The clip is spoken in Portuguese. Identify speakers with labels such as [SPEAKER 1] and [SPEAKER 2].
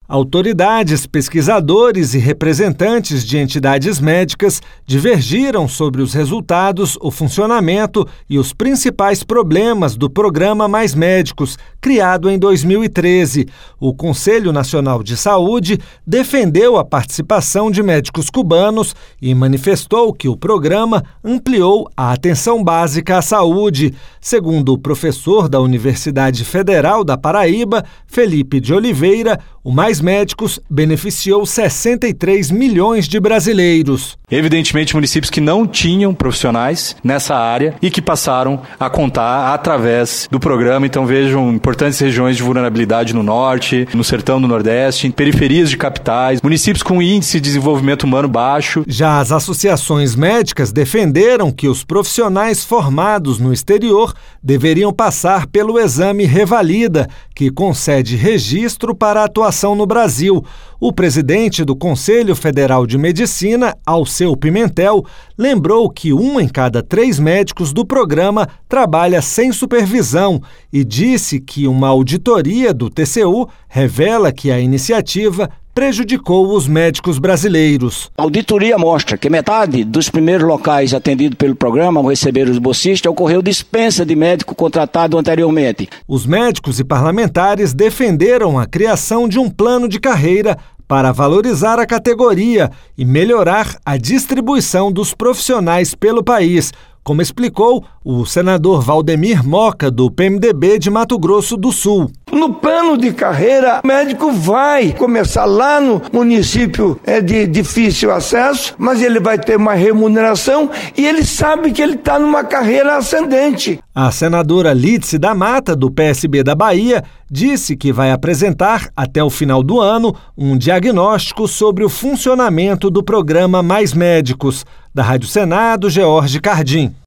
[SPEAKER 1] Autoridades, pesquisadores e representantes de entidades médicas divergiram sobre os resultados, o funcionamento e os principais problemas do programa Mais Médicos, criado em 2013. O Conselho Nacional de Saúde defendeu a participação de médicos cubanos e manifestou que o programa ampliou a atenção básica à saúde. Segundo o professor da Universidade Federal da Paraíba, Felipe de Oliveira, o Mais Médicos beneficiou 63 milhões de brasileiros.
[SPEAKER 2] Evidentemente, municípios que não tinham profissionais nessa área e que passaram a contar através do programa. Então, vejam importantes regiões de vulnerabilidade no norte, no sertão do nordeste, em periferias de capitais, municípios com índice de desenvolvimento humano baixo.
[SPEAKER 1] Já as associações médicas defenderam que os profissionais formados no exterior deveriam passar pelo exame Revalida, que concede registro para a atuação no Brasil. O presidente do Conselho Federal de Medicina, Alceu Pimentel, lembrou que 1 em cada 3 médicos do programa trabalha sem supervisão e disse que uma auditoria do TCU revela que a iniciativa prejudicou os médicos brasileiros.
[SPEAKER 3] A auditoria mostra que metade dos primeiros locais atendidos pelo programa ao receber os bolsistas ocorreu dispensa de médico contratado anteriormente.
[SPEAKER 1] Os médicos e parlamentares defenderam a criação de um plano de carreira para valorizar a categoria e melhorar a distribuição dos profissionais pelo país, como explicou o senador Valdemir Moca, do PMDB de Mato Grosso do Sul.
[SPEAKER 4] No plano de carreira, o médico vai começar lá no município de difícil acesso, mas ele vai ter uma remuneração e ele sabe que ele está numa carreira ascendente.
[SPEAKER 1] A senadora Lídice da Mata, do PSB da Bahia, disse que vai apresentar, até o final do ano, um diagnóstico sobre o funcionamento do programa Mais Médicos. Da Rádio Senado, George Cardim.